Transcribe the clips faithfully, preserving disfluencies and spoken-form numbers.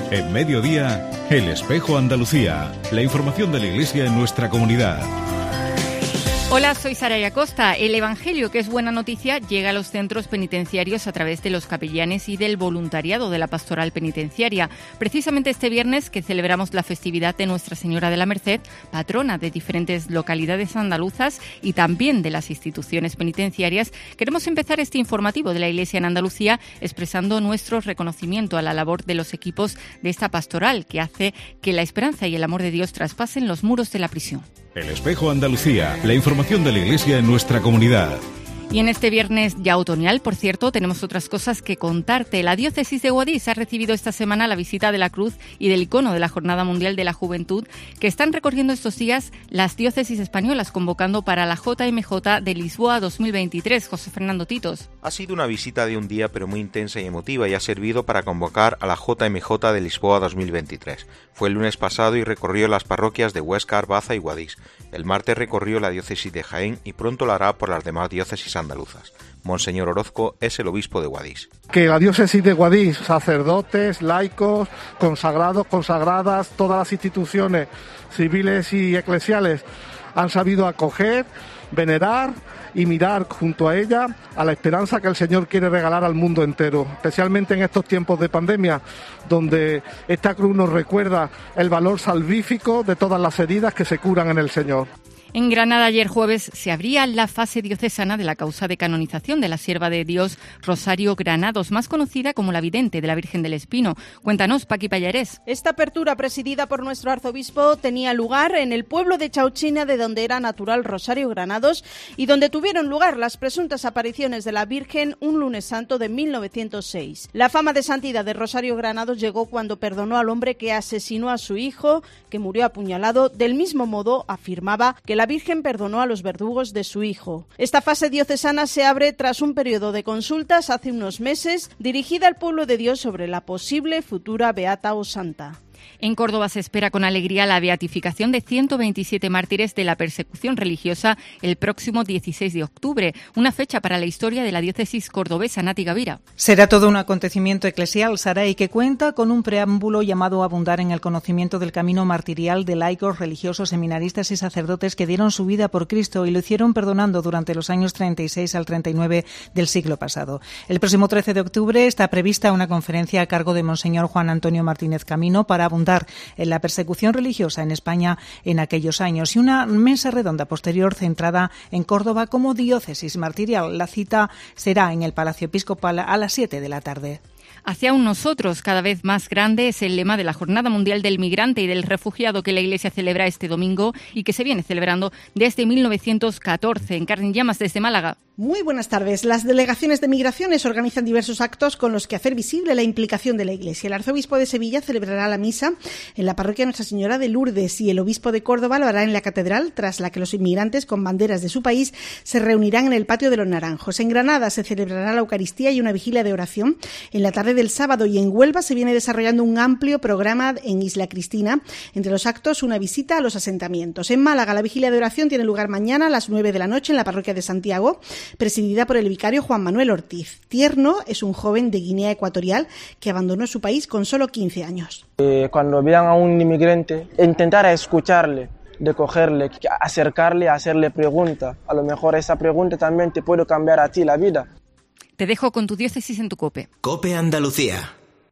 En Mediodía, El Espejo Andalucía. La información de la Iglesia en nuestra comunidad. Hola, soy Saray Acosta. El Evangelio, que es buena noticia, llega a los centros penitenciarios a través de los capellanes y del voluntariado de la Pastoral Penitenciaria. Precisamente este viernes, que celebramos la festividad de Nuestra Señora de la Merced, patrona de diferentes localidades andaluzas y también de las instituciones penitenciarias, queremos empezar este informativo de la Iglesia en Andalucía expresando nuestro reconocimiento a la labor de los equipos de esta pastoral, que hace que la esperanza y el amor de Dios traspasen los muros de la prisión. El Espejo Andalucía, la información de la Iglesia en nuestra comunidad. Y en este viernes ya otoñal, por cierto, tenemos otras cosas que contarte. La diócesis de Guadix ha recibido esta semana la visita de la cruz y del icono de la Jornada Mundial de la Juventud, que están recorriendo estos días las diócesis españolas, convocando para la J M J de Lisboa dos mil veintitrés. José Fernando Titos. Ha sido una visita de un día, pero muy intensa y emotiva, y ha servido para convocar a la J M J de Lisboa dos mil veintitrés. Fue el lunes pasado y recorrió las parroquias de Huescar, Baza y Guadix. El martes recorrió la diócesis de Jaén y pronto lo hará por las demás diócesis andaluzas. Monseñor Orozco es el obispo de Guadix. Que la diócesis de Guadix, sacerdotes, laicos, consagrados, consagradas, todas las instituciones civiles y eclesiales han sabido acoger, venerar y mirar junto a ella a la esperanza que el Señor quiere regalar al mundo entero, especialmente en estos tiempos de pandemia, donde esta cruz nos recuerda el valor salvífico de todas las heridas que se curan en el Señor. En Granada ayer jueves se abría la fase diocesana de la causa de canonización de la sierva de Dios Rosario Granados, más conocida como la vidente de la Virgen del Espino. Cuéntanos, Paqui Pallarés. Esta apertura, presidida por nuestro arzobispo, tenía lugar en el pueblo de Chauchina, de donde era natural Rosario Granados, y donde tuvieron lugar las presuntas apariciones de la Virgen un lunes santo de mil novecientos seis. La fama de santidad de Rosario Granados llegó cuando perdonó al hombre que asesinó a su hijo, que murió apuñalado. Del mismo modo, afirmaba que la Virgen perdonó a los verdugos de su hijo. Esta fase diocesana se abre tras un periodo de consultas hace unos meses dirigida al pueblo de Dios sobre la posible futura beata o santa. En Córdoba se espera con alegría la beatificación de ciento veintisiete mártires de la persecución religiosa el próximo dieciséis de octubre, una fecha para la historia de la diócesis cordobesa. Nati Gavira. Será todo un acontecimiento eclesial, Saray, que cuenta con un preámbulo llamado a abundar en el conocimiento del camino martirial de laicos, religiosos, seminaristas y sacerdotes que dieron su vida por Cristo y lo hicieron perdonando durante los años treinta y seis al treinta y nueve del siglo pasado. El próximo trece de octubre está prevista una conferencia a cargo de Monseñor Juan Antonio Martínez Camino para abundar en la persecución religiosa en España en aquellos años y una mesa redonda posterior centrada en Córdoba como diócesis martirial. La cita será en el Palacio Episcopal a las siete de la tarde. Hacia un nosotros cada vez más grande es el lema de la Jornada Mundial del Migrante y del Refugiado que la Iglesia celebra este domingo y que se viene celebrando desde mil novecientos catorce. Encarni Llamas, desde Málaga. Muy buenas tardes. Las delegaciones de migraciones organizan diversos actos con los que hacer visible la implicación de la Iglesia. El arzobispo de Sevilla celebrará la misa en la parroquia Nuestra Señora de Lourdes y el obispo de Córdoba lo hará en la catedral, tras la que los inmigrantes con banderas de su país se reunirán en el patio de los Naranjos. En Granada se celebrará la Eucaristía y una vigilia de oración en la tarde del sábado, y en Huelva se viene desarrollando un amplio programa en Isla Cristina. Entre los actos, una visita a los asentamientos. En Málaga, la vigilia de oración tiene lugar mañana a las nueve de la noche en la parroquia de Santiago, presidida por el vicario Juan Manuel Ortiz. Tierno es un joven de Guinea Ecuatorial que abandonó su país con solo quince años. Eh, cuando vean a un inmigrante, intentar escucharle, de cogerle, acercarle, hacerle preguntas. A lo mejor esa pregunta también te puede cambiar a ti la vida. Te dejo con tu diócesis en tu COPE. COPE Andalucía.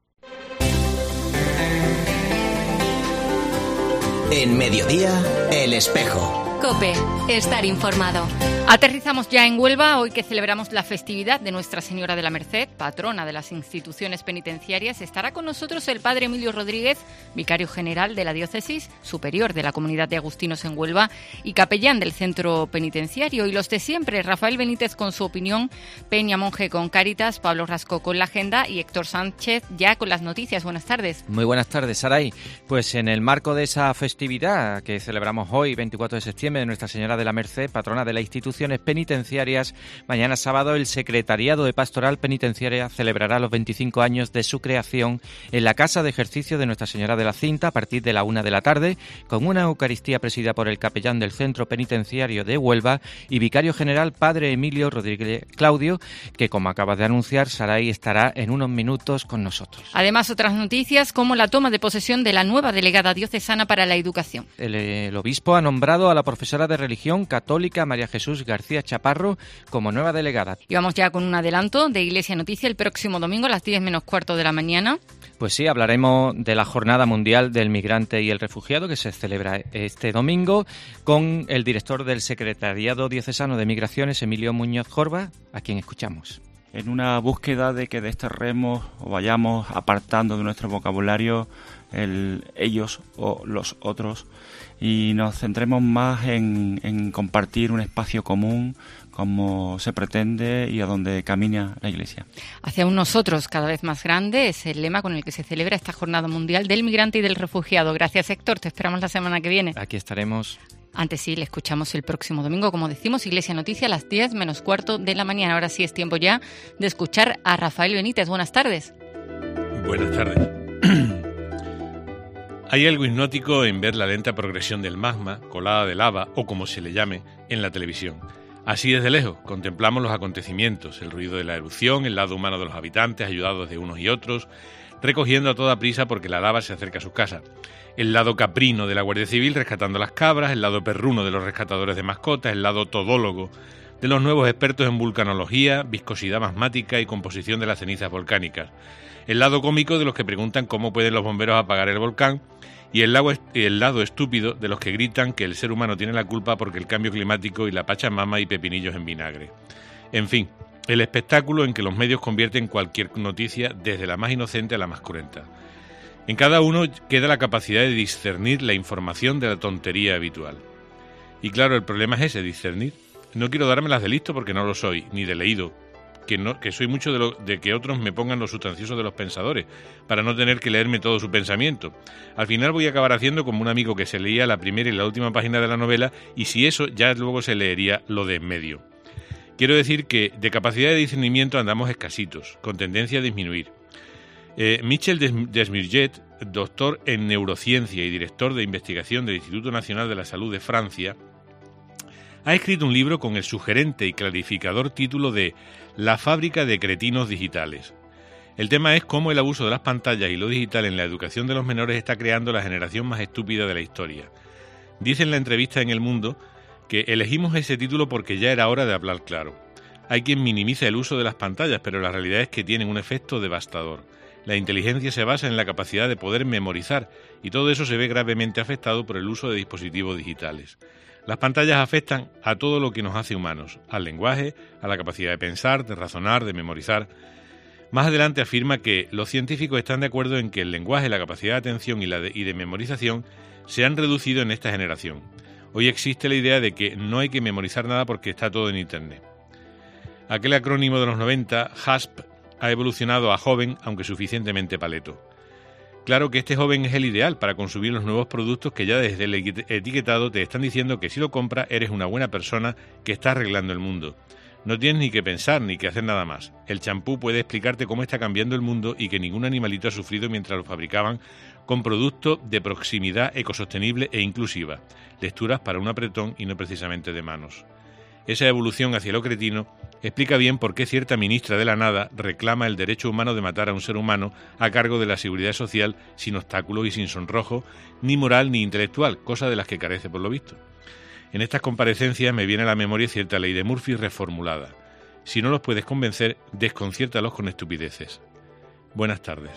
En Mediodía, El Espejo. COPE, estar informado. Aterrizamos ya en Huelva, hoy que celebramos la festividad de Nuestra Señora de la Merced, patrona de las instituciones penitenciarias. Estará con nosotros el padre Emilio Rodríguez, vicario general de la diócesis, superior de la comunidad de agustinos en Huelva y capellán del centro penitenciario. Y los de siempre, Rafael Benítez con su opinión, Peña Monje con Cáritas, Pablo Rasco con la agenda y Héctor Sánchez ya con las noticias. Buenas tardes. Muy buenas tardes, Saray. Pues en el marco de esa festividad que celebramos hoy, veinticuatro de septiembre, de Nuestra Señora de la Merced, patrona de la institución, instituciones penitenciarias, mañana sábado el Secretariado de Pastoral Penitenciaria celebrará los veinticinco años de su creación en la Casa de Ejercicio de Nuestra Señora de la Cinta a partir de la una de la tarde, con una Eucaristía presidida por el capellán del Centro Penitenciario de Huelva y vicario general Padre Emilio Rodríguez Claudio, que, como acabas de anunciar, Saray, estará en unos minutos con nosotros. Además, otras noticias como la toma de posesión de la nueva delegada diocesana para la educación. El, el obispo ha nombrado a la profesora de religión católica María Jesús García Chaparro como nueva delegada. Y vamos ya con un adelanto de Iglesia Noticia el próximo domingo a las diez menos cuarto de la mañana. Pues sí, hablaremos de la Jornada Mundial del Migrante y el Refugiado, que se celebra este domingo, con el director del Secretariado Diocesano de Migraciones, Emilio Muñoz Jorba, a quien escuchamos. En una búsqueda de que desterremos o vayamos apartando de nuestro vocabulario el ellos o los otros y nos centremos más en, en compartir un espacio común como se pretende y a donde camina la Iglesia. Hacia un nosotros cada vez más grande es el lema con el que se celebra esta Jornada Mundial del Migrante y del Refugiado. Gracias, Héctor. Te esperamos la semana que viene. Aquí estaremos. Antes sí, le escuchamos el próximo domingo, como decimos, Iglesia Noticia a las diez menos cuarto de la mañana. Ahora sí es tiempo ya de escuchar a Rafael Benítez. Buenas tardes. Buenas tardes. Hay algo hipnótico en ver la lenta progresión del magma, colada de lava o como se le llame, en la televisión. Así desde lejos contemplamos los acontecimientos, el ruido de la erupción, el lado humano de los habitantes, ayudados de unos y otros, recogiendo a toda prisa porque la lava se acerca a sus casas. El lado caprino de la Guardia Civil rescatando las cabras, el lado perruno de los rescatadores de mascotas, el lado todólogo de los nuevos expertos en vulcanología, viscosidad magmática y composición de las cenizas volcánicas, el lado cómico de los que preguntan cómo pueden los bomberos apagar el volcán y el lado, el lado estúpido de los que gritan que el ser humano tiene la culpa porque el cambio climático y la pachamama y pepinillos en vinagre. En fin, el espectáculo en que los medios convierten cualquier noticia desde la más inocente a la más cruenta. En cada uno queda la capacidad de discernir la información de la tontería habitual. Y claro, el problema es ese, discernir. No quiero dármelas de listo porque no lo soy, ni de leído, que no que soy mucho de, lo, de que otros me pongan los sustanciosos de los pensadores, para no tener que leerme todo su pensamiento. Al final voy a acabar haciendo como un amigo que se leía la primera y la última página de la novela, y si eso, ya luego se leería lo de en medio. Quiero decir que de capacidad de discernimiento andamos escasitos, con tendencia a disminuir. Eh, Michel Desmirget, doctor en neurociencia y director de investigación del Instituto Nacional de la Salud de Francia, ha escrito un libro con el sugerente y clarificador título de La fábrica de cretinos digitales. El tema es cómo el abuso de las pantallas y lo digital en la educación de los menores está creando la generación más estúpida de la historia. Dice en la entrevista en El Mundo que elegimos ese título porque ya era hora de hablar claro. Hay quien minimiza el uso de las pantallas, pero la realidad es que tienen un efecto devastador. La inteligencia se basa en la capacidad de poder memorizar, y todo eso se ve gravemente afectado por el uso de dispositivos digitales. Las pantallas afectan a todo lo que nos hace humanos, al lenguaje, a la capacidad de pensar, de razonar, de memorizar. Más adelante afirma que los científicos están de acuerdo en que el lenguaje, la capacidad de atención y, la de, y de memorización se han reducido en esta generación. Hoy existe la idea de que no hay que memorizar nada porque está todo en Internet. Aquel acrónimo de los noventa, HASP, ha evolucionado a joven, aunque suficientemente paleto. Claro que este joven es el ideal para consumir los nuevos productos que ya desde el etiquetado te están diciendo que si lo compras eres una buena persona que está arreglando el mundo. No tienes ni que pensar ni que hacer nada más. El champú puede explicarte cómo está cambiando el mundo y que ningún animalito ha sufrido mientras lo fabricaban con productos de proximidad ecosostenible e inclusiva. Lecturas para un apretón y no precisamente de manos. Esa evolución hacia lo cretino explica bien por qué cierta ministra de la nada reclama el derecho humano de matar a un ser humano a cargo de la seguridad social sin obstáculos y sin sonrojo, ni moral ni intelectual, cosa de las que carece por lo visto. En estas comparecencias me viene a la memoria cierta ley de Murphy reformulada. Si no los puedes convencer, desconciértalos con estupideces. Buenas tardes.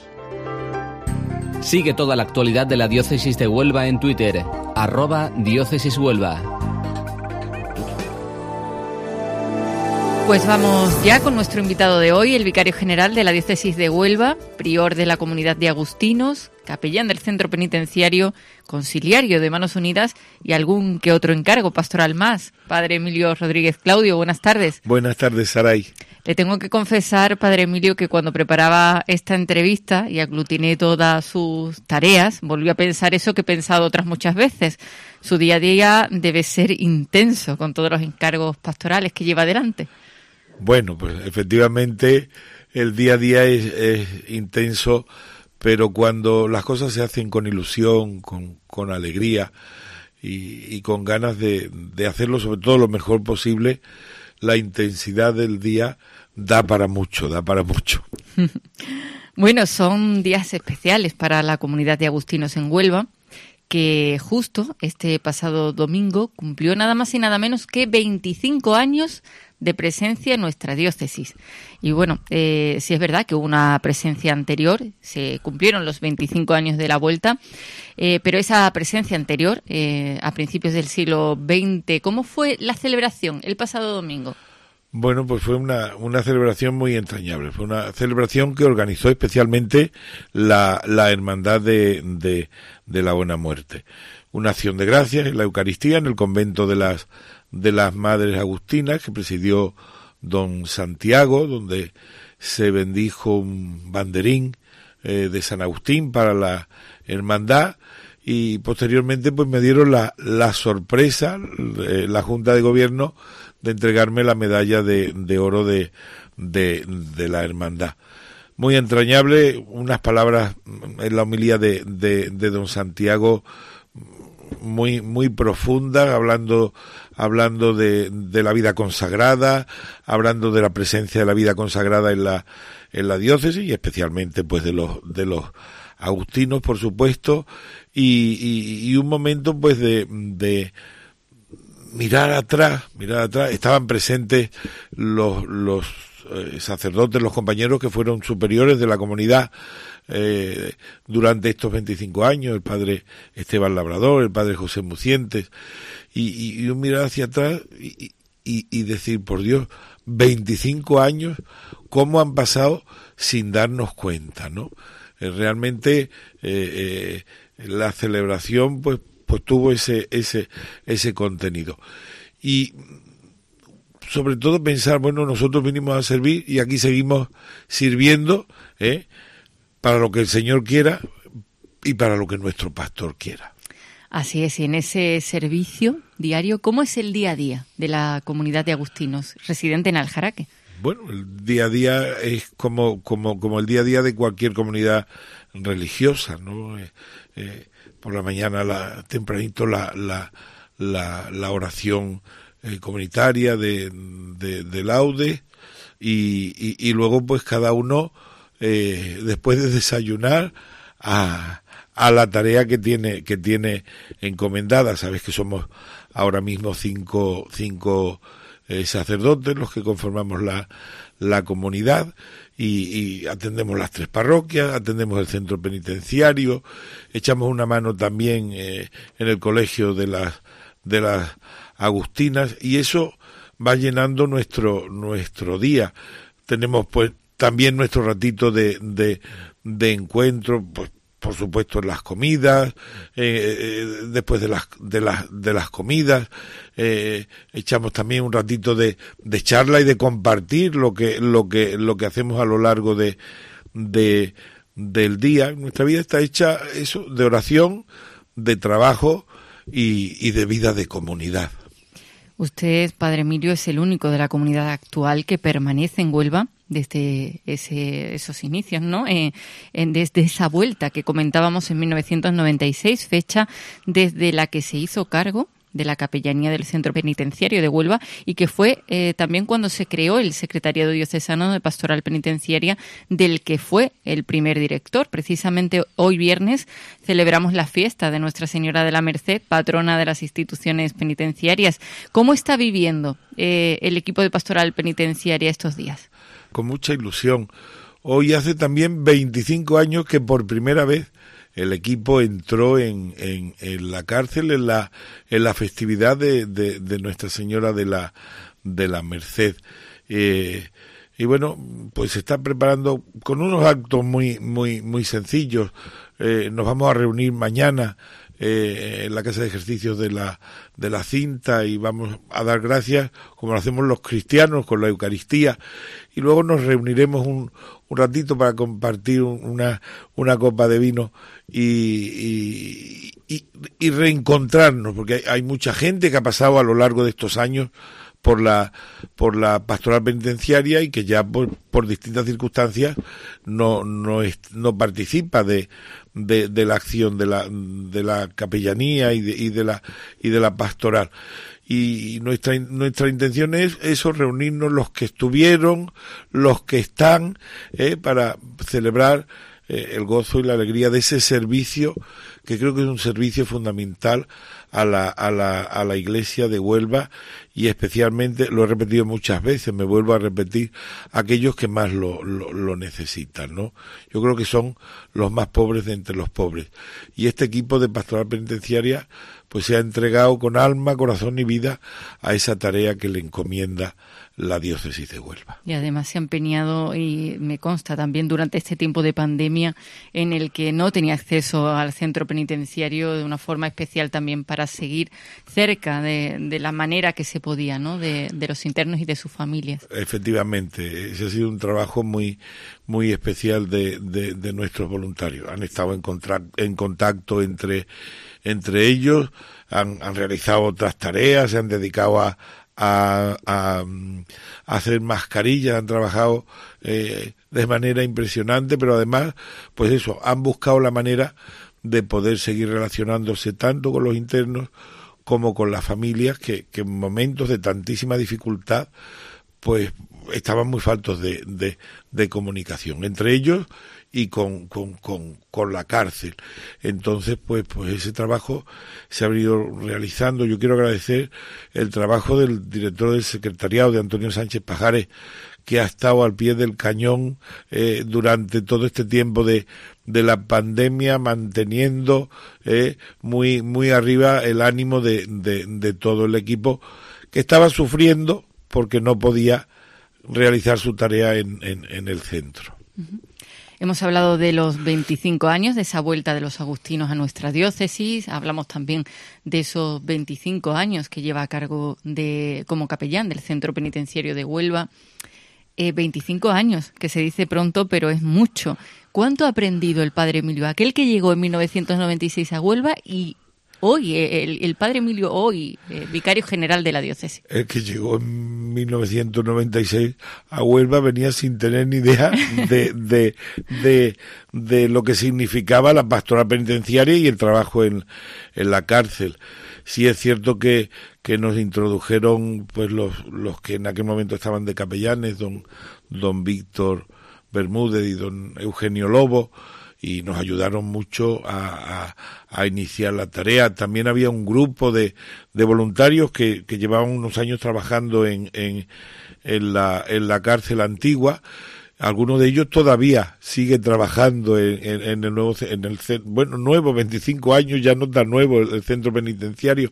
Sigue toda la actualidad de la Diócesis de Huelva en Twitter, arroba Diócesis Huelva. Pues vamos ya con nuestro invitado de hoy, el vicario general de la Diócesis de Huelva, prior de la comunidad de agustinos, capellán del centro penitenciario, conciliario de Manos Unidas y algún que otro encargo pastoral más. Padre Emilio Rodríguez Claudio, buenas tardes. Buenas tardes, Saray. Le tengo que confesar, Padre Emilio, que cuando preparaba esta entrevista y aglutiné todas sus tareas, volví a pensar eso que he pensado otras muchas veces. Su día a día debe ser intenso con todos los encargos pastorales que lleva adelante. Bueno, pues efectivamente el día a día es, es intenso, pero cuando las cosas se hacen con ilusión, con, con alegría y, y con ganas de, de hacerlo sobre todo lo mejor posible, la intensidad del día da para mucho, da para mucho. Bueno, son días especiales para la comunidad de agustinos en Huelva, que justo este pasado domingo cumplió nada más y nada menos que veinticinco años de presencia en nuestra diócesis. Y bueno, eh, sí es verdad que hubo una presencia anterior, se cumplieron los veinticinco años de la vuelta, eh, pero esa presencia anterior, eh, a principios del siglo veinte, ¿cómo fue la celebración el pasado domingo? Bueno, pues fue una, una celebración muy entrañable. Fue una celebración que organizó especialmente la, la Hermandad de, de, de la Buena Muerte. Una acción de gracias en la Eucaristía en el convento de las, de las Madres Agustinas que presidió don Santiago, donde se bendijo un banderín eh, de San Agustín para la hermandad. Y posteriormente pues me dieron la, la sorpresa, eh, la Junta de Gobierno, de entregarme la medalla de, de oro de, de, de la hermandad. Muy entrañable, unas palabras en la homilía de, de, de don Santiago muy, muy profundas, hablando, hablando de, de la vida consagrada, hablando de la presencia de la vida consagrada en la, en la diócesis y especialmente pues de los, de los agustinos, por supuesto, y, y, y un momento pues de, de mirar atrás, mirar atrás. Estaban presentes los, los eh, sacerdotes, los compañeros que fueron superiores de la comunidad eh, durante estos veinticinco años, el padre Esteban Labrador, el padre José Mucientes, y, y, y un mirar hacia atrás y, y, y decir, por Dios, veinticinco años, ¿cómo han pasado sin darnos cuenta, no? Eh, realmente eh, eh, la celebración pues pues tuvo ese ese ese contenido y sobre todo pensar, bueno, nosotros vinimos a servir y aquí seguimos sirviendo ¿eh? para lo que el Señor quiera y para lo que nuestro pastor quiera. Así es, y en ese servicio diario, ¿cómo es el día a día de la comunidad de agustinos residente en Aljaraque? Bueno, el día a día es como como como el día a día de cualquier comunidad religiosa, ¿no? Eh, eh, por la mañana, la, tempranito, la la la, la oración eh, comunitaria de, de, de laude y, y, y luego pues cada uno eh, después de desayunar a a la tarea que tiene que tiene encomendada. Sabes que somos ahora mismo cinco cinco Eh, sacerdotes los que conformamos la, la comunidad y, y atendemos las tres parroquias, atendemos el centro penitenciario, echamos una mano también eh, en el colegio de las de las agustinas y eso va llenando nuestro nuestro día. Tenemos pues también nuestro ratito de de, de encuentro, pues por supuesto en las comidas, eh, eh, después de las de las de las comidas eh, echamos también un ratito de, de charla y de compartir lo que lo que lo que hacemos a lo largo de de del día. Nuestra vida está hecha eso de oración, de trabajo y, y de vida de comunidad. Usted, Padre Emilio, es el único de la comunidad actual que permanece en Huelva desde ese, esos inicios, ¿no? Eh, en, desde esa vuelta que comentábamos en mil novecientos noventa y seis, fecha desde la que se hizo cargo de la capellanía del Centro Penitenciario de Huelva y que fue eh, también cuando se creó el Secretariado Diocesano de Pastoral Penitenciaria, del que fue el primer director. Precisamente hoy viernes celebramos la fiesta de Nuestra Señora de la Merced, patrona de las instituciones penitenciarias. ¿Cómo está viviendo eh, el equipo de Pastoral Penitenciaria estos días? Con mucha ilusión. Hoy hace también veinticinco años que por primera vez el equipo entró en, en, en la cárcel en la en la festividad de, de, de Nuestra Señora de la de la Merced. Eh, y bueno, pues se está preparando con unos actos muy muy muy sencillos. Eh, nos vamos a reunir mañana eh, en la casa de ejercicios de la de la Cinta y vamos a dar gracias como lo hacemos los cristianos con la Eucaristía, y luego nos reuniremos un, un ratito para compartir una una copa de vino y, y, y, y reencontrarnos, porque hay, hay mucha gente que ha pasado a lo largo de estos años por la por la pastoral penitenciaria y que ya por, por distintas circunstancias no no es, no participa de, de de la acción de la de la capellanía y de, y de la y de la pastoral, y nuestra nuestra intención es eso, reunirnos los que estuvieron, los que están, eh, para celebrar eh, el gozo y la alegría de ese servicio, que creo que es un servicio fundamental a la a la a la Iglesia de Huelva, y especialmente, lo he repetido muchas veces, me vuelvo a repetir, aquellos que más lo, lo, lo necesitan, ¿no? Yo creo que son los más pobres de entre los pobres, y este equipo de pastoral penitenciaria pues se ha entregado con alma, corazón y vida a esa tarea que le encomienda la diócesis de Huelva. Y además se ha empeñado, y me consta también durante este tiempo de pandemia en el que no tenía acceso al centro penitenciario, de una forma especial también para seguir cerca de, de la manera que se podía, ¿no? De, de los internos y de sus familias. Efectivamente, ese ha sido un trabajo muy muy especial de, de, de nuestros voluntarios. Han estado en, contra, en contacto entre entre ellos, han, han realizado otras tareas, se han dedicado a A, a, a hacer mascarillas, han trabajado eh, de manera impresionante, pero además, pues eso, han buscado la manera de poder seguir relacionándose tanto con los internos como con las familias que, que en momentos de tantísima dificultad pues estaban muy faltos de, de, de comunicación entre ellos y con, con, con, con la cárcel. Entonces, pues, pues ese trabajo se ha venido realizando. Yo quiero agradecer el trabajo del director del secretariado, de Antonio Sánchez Pajares, que ha estado al pie del cañón eh, durante todo este tiempo de, de la pandemia, manteniendo eh, muy, muy arriba el ánimo de, de, de todo el equipo, que estaba sufriendo porque no podía realizar su tarea en, en, en el centro. Uh-huh. Hemos hablado de los veinticinco años, de esa vuelta de los agustinos a nuestra diócesis. Hablamos también de esos veinticinco años que lleva a cargo de como capellán del Centro Penitenciario de Huelva. Eh, veinticinco años, que se dice pronto, pero es mucho. ¿Cuánto ha aprendido el padre Emilio? Aquel que llegó en mil novecientos noventa y seis a Huelva y hoy, el, el padre Emilio hoy, eh, vicario general de la diócesis. El que llegó en mil novecientos noventa y seis a Huelva venía sin tener ni idea de, de, de, de lo que significaba la pastoral penitenciaria y el trabajo en, en la cárcel. Sí es cierto que, que nos introdujeron pues los, los que en aquel momento estaban de capellanes, don, don Víctor Bermúdez y don Eugenio Lobo, y nos ayudaron mucho a, a, a iniciar la tarea. También había un grupo de, de voluntarios que, que llevaban unos años trabajando en, en, en, la, en la cárcel antigua. Algunos de ellos todavía siguen trabajando en, en, en el nuevo, en el bueno, nuevo, veinticinco años, ya no tan nuevo el, el centro penitenciario.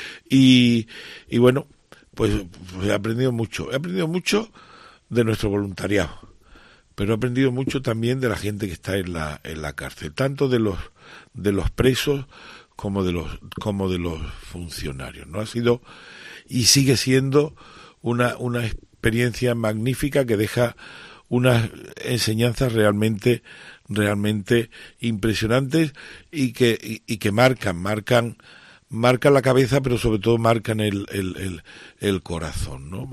Y, y bueno, pues, pues he aprendido mucho. He aprendido mucho de nuestro voluntariado, pero he aprendido mucho también de la gente que está en la en la cárcel, tanto de los de los presos como de los como de los funcionarios, ¿no? Ha sido y sigue siendo una una experiencia magnífica que deja unas enseñanzas realmente realmente impresionantes y que y, y que marcan marcan marcan la cabeza, pero sobre todo marcan el el el, el corazón, ¿no?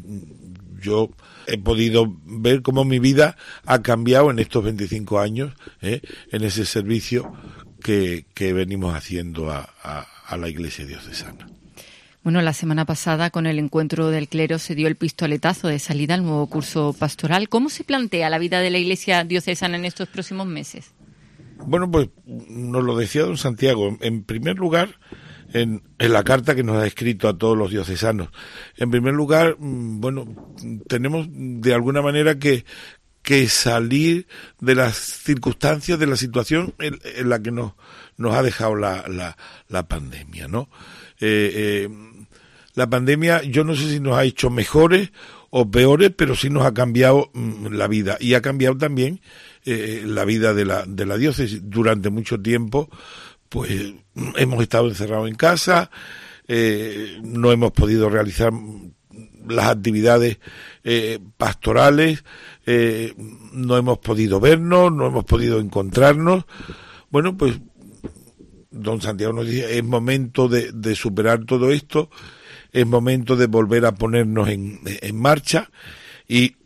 Yo he podido ver cómo mi vida ha cambiado en estos veinticinco años, ¿eh? en ese servicio que, que venimos haciendo a, a, a la Iglesia diocesana. Bueno, la semana pasada con el encuentro del clero se dio el pistoletazo de salida al nuevo curso pastoral. ¿Cómo se plantea la vida de la Iglesia diocesana en estos próximos meses? Bueno, pues nos lo decía don Santiago. En primer lugar, En, en la carta que nos ha escrito a todos los diocesanos. En primer lugar, bueno, tenemos de alguna manera que, que salir de las circunstancias, de la situación en, en la que nos, nos ha dejado la, la, la pandemia, ¿no? Eh, eh, la pandemia, yo no sé si nos ha hecho mejores o peores, pero sí nos ha cambiado mmm, la vida, y ha cambiado también eh, la vida de la, de la diócesis. Durante mucho tiempo, pues hemos estado encerrados en casa, eh, no hemos podido realizar las actividades eh, pastorales, eh, no hemos podido vernos, no hemos podido encontrarnos. Bueno, pues don Santiago nos dice, es momento de, de superar todo esto, es momento de volver a ponernos en, en marcha, y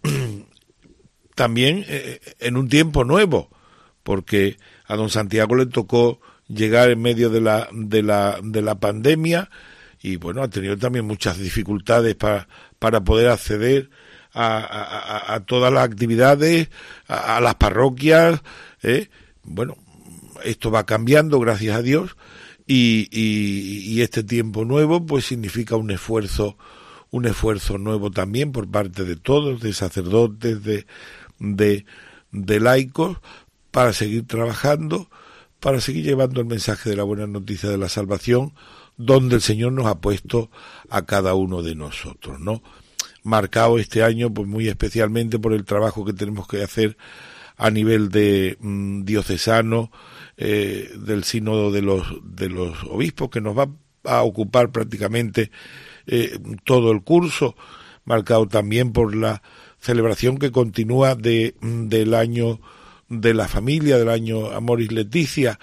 también eh, en un tiempo nuevo, porque a don Santiago le tocó llegar en medio de la de la de la pandemia, y bueno, ha tenido también muchas dificultades para para poder acceder a, a, a todas las actividades, a, a las parroquias, ¿eh? Bueno, esto va cambiando, gracias a Dios, y, y, y este tiempo nuevo pues significa un esfuerzo, un esfuerzo nuevo también por parte de todos, de sacerdotes, de, de, de laicos, para seguir trabajando, para seguir llevando el mensaje de la buena noticia de la salvación, donde el Señor nos ha puesto a cada uno de nosotros, ¿no? Marcado este año pues muy especialmente por el trabajo que tenemos que hacer a nivel de mmm, diocesano, eh, del sínodo de los de los obispos, que nos va a ocupar prácticamente eh, todo el curso, marcado también por la celebración que continúa de del año de la familia, del año Amoris Laetitia,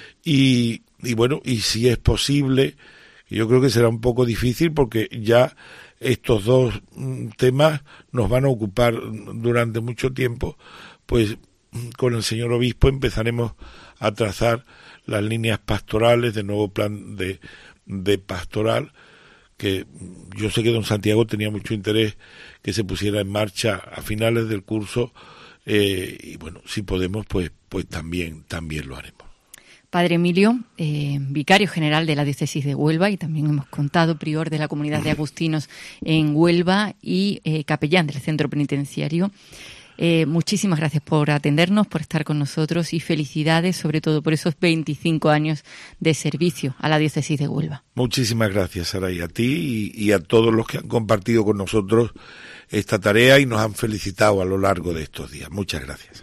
y, y bueno, y si es posible, yo creo que será un poco difícil porque ya estos dos temas nos van a ocupar durante mucho tiempo, pues con el señor obispo empezaremos a trazar las líneas pastorales de nuevo plan de, de pastoral, que yo sé que don Santiago tenía mucho interés que se pusiera en marcha a finales del curso, eh, y bueno, si podemos, pues pues también también lo haremos. Padre Emilio, eh, vicario general de la diócesis de Huelva, y también hemos contado prior de la comunidad de agustinos en Huelva y eh, capellán del centro penitenciario. Eh, muchísimas gracias por atendernos, por estar con nosotros, y felicidades sobre todo por esos veinticinco años de servicio a la diócesis de Huelva. Muchísimas gracias, Saray, a ti y, y a todos los que han compartido con nosotros esta tarea y nos han felicitado a lo largo de estos días. Muchas gracias.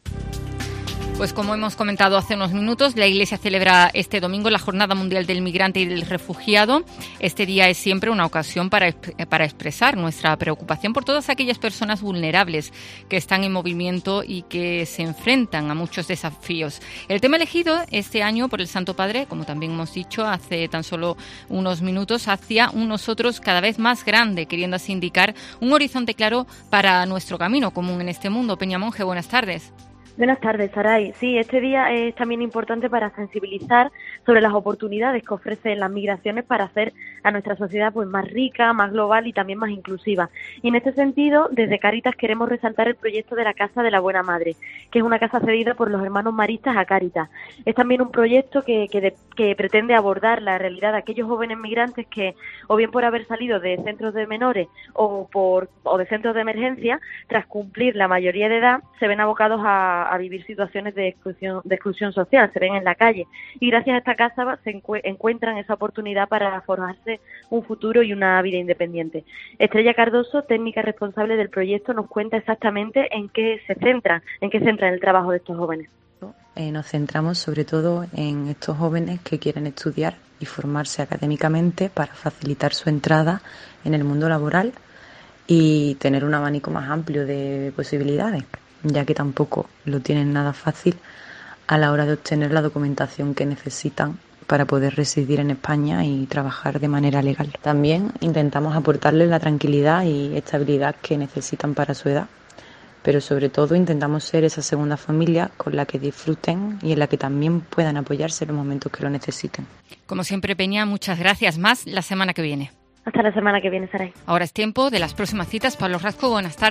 Pues como hemos comentado hace unos minutos, la Iglesia celebra este domingo la Jornada Mundial del Migrante y del Refugiado. Este día es siempre una ocasión para, para expresar nuestra preocupación por todas aquellas personas vulnerables que están en movimiento y que se enfrentan a muchos desafíos. El tema elegido este año por el Santo Padre, como también hemos dicho hace tan solo unos minutos, hacia un nosotros cada vez más grande, queriendo así indicar un horizonte claro para nuestro camino común en este mundo. Peña Monje, buenas tardes. Buenas tardes, Saray. Sí, este día es también importante para sensibilizar sobre las oportunidades que ofrecen las migraciones para hacer a nuestra sociedad pues más rica, más global y también más inclusiva. Y en este sentido, desde Cáritas queremos resaltar el proyecto de la Casa de la Buena Madre, que es una casa cedida por los hermanos maristas a Cáritas. Es también un proyecto que, que, de, que pretende abordar la realidad de aquellos jóvenes migrantes que, o bien por haber salido de centros de menores o, por, o de centros de emergencia, tras cumplir la mayoría de edad, se ven abocados a a vivir situaciones de exclusión, de exclusión social, se ven en la calle, y gracias a esta casa se encu- encuentran esa oportunidad para forjarse un futuro y una vida independiente. Estrella Cardoso, técnica responsable del proyecto, nos cuenta exactamente en qué se centra, en qué centra el trabajo de estos jóvenes. Eh, nos centramos sobre todo en estos jóvenes que quieren estudiar y formarse académicamente para facilitar su entrada en el mundo laboral y tener un abanico más amplio de posibilidades, ya que tampoco lo tienen nada fácil a la hora de obtener la documentación que necesitan para poder residir en España y trabajar de manera legal. También intentamos aportarles la tranquilidad y estabilidad que necesitan para su edad, pero sobre todo intentamos ser esa segunda familia con la que disfruten y en la que también puedan apoyarse en los momentos que lo necesiten. Como siempre, Peña, muchas gracias. Más la semana que viene. Hasta la semana que viene, Saray. Ahora es tiempo de las próximas citas. Pablo Rasco, buenas tardes.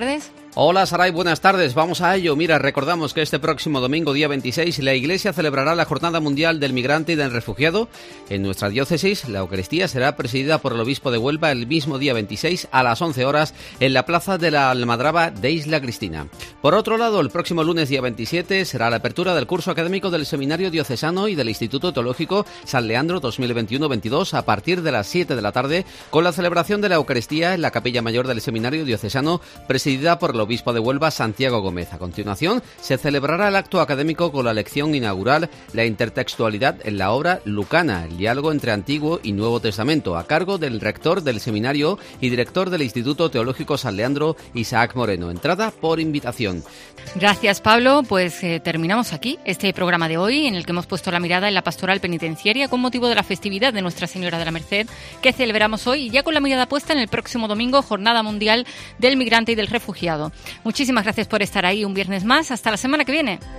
Hola Saray, buenas tardes, vamos a ello. Mira, recordamos que este próximo domingo, día veintiséis, la Iglesia celebrará la Jornada Mundial del Migrante y del Refugiado. En nuestra diócesis, la Eucaristía será presidida por el obispo de Huelva el mismo día veintiséis a las once horas en la plaza de la Almadraba de Isla Cristina. Por otro lado, el próximo lunes, día veintisiete, será la apertura del curso académico del Seminario Diocesano y del Instituto Teológico San Leandro dos mil veintiuno veintidós a partir de las siete de la tarde, con la celebración de la Eucaristía en la Capilla Mayor del Seminario Diocesano, presidida por el obispo de Huelva, Santiago Gómez. A continuación, se celebrará el acto académico con la lección inaugural, la intertextualidad en la obra Lucana, el diálogo entre Antiguo y Nuevo Testamento, a cargo del rector del seminario y director del Instituto Teológico San Leandro, Isaac Moreno. Entrada por invitación. Gracias, Pablo. Pues eh, terminamos aquí este programa de hoy, en el que hemos puesto la mirada en la pastoral penitenciaria con motivo de la festividad de Nuestra Señora de la Merced, que celebramos hoy, y ya con la mirada puesta en el próximo domingo, Jornada Mundial del Migrante y del Refugiado. Muchísimas gracias por estar ahí un viernes más. Hasta la semana que viene.